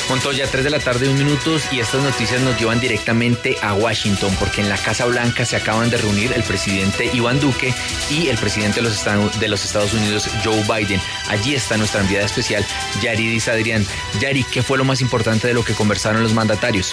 Montoya, 3 de la tarde, 1 minuto, y estas noticias nos llevan directamente a Washington, porque en la Casa Blanca se acaban de reunir el presidente Iván Duque y el presidente de los Estados Unidos, Joe Biden. Allí está nuestra enviada especial, Yaridis Adrián. Yari, ¿qué fue lo más importante de lo que conversaron los mandatarios?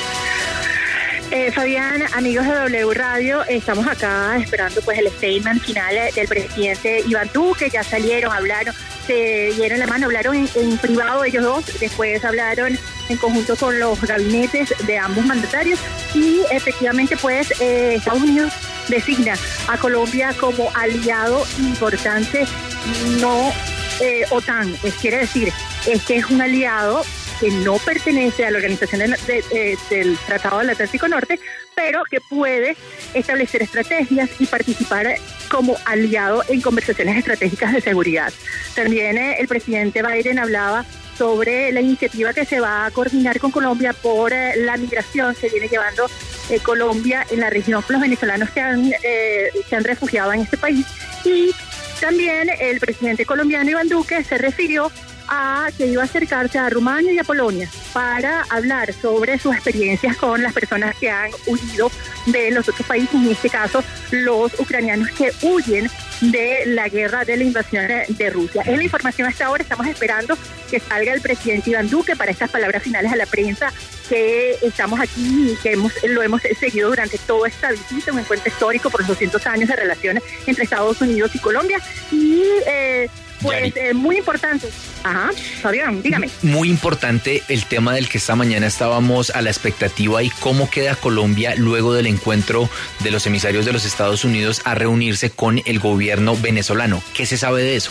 Fabián, amigos de W Radio, estamos acá esperando pues el statement final del presidente Iván Duque. Ya salieron, hablaron, se dieron la mano, hablaron en privado ellos dos, después hablaron en conjunto con los gabinetes de ambos mandatarios y efectivamente pues Estados Unidos designa a Colombia como aliado importante, no OTAN, quiere decir, que es un aliado que no pertenece a la organización del Tratado del Atlántico Norte, pero que puede establecer estrategias y participar como aliado en conversaciones estratégicas de seguridad. También el presidente Biden hablaba sobre la iniciativa que se va a coordinar con Colombia por la migración que viene llevando Colombia en la región con los venezolanos que se han refugiado en este país. Y también el presidente colombiano Iván Duque se refirió a que iba a acercarse a Rumania y a Polonia para hablar sobre sus experiencias con las personas que han huido de los otros países, en este caso los ucranianos que huyen de la guerra, de la invasión de Rusia. Es la información hasta ahora, estamos esperando que salga el presidente Iván Duque para estas palabras finales a la prensa, que estamos aquí y que lo hemos seguido durante toda esta visita, un encuentro histórico por los 200 años de relaciones entre Estados Unidos y Colombia, y pues muy importante. Ajá, Fabián, dígame. Muy importante el tema del que esta mañana estábamos a la expectativa, y cómo queda Colombia luego del encuentro de los emisarios de los Estados Unidos a reunirse con el gobierno venezolano. ¿Qué se sabe de eso?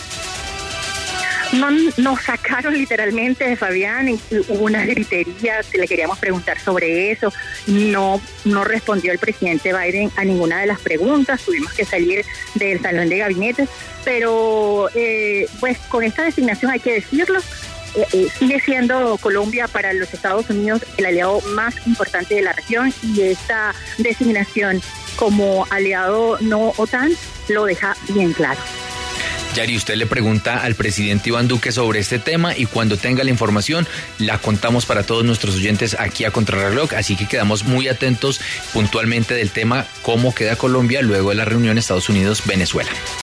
Nos sacaron literalmente, Fabián, hubo una gritería, le queríamos preguntar sobre eso, no respondió el presidente Biden a ninguna de las preguntas, tuvimos que salir del salón de gabinetes, pero pues con esta designación hay que decirlo, sigue siendo Colombia para los Estados Unidos el aliado más importante de la región, y esta designación como aliado no OTAN lo deja bien claro. Yari, usted le pregunta al presidente Iván Duque sobre este tema, y cuando tenga la información la contamos para todos nuestros oyentes aquí a Contrarreloj, así que quedamos muy atentos puntualmente del tema, cómo queda Colombia luego de la reunión Estados Unidos-Venezuela.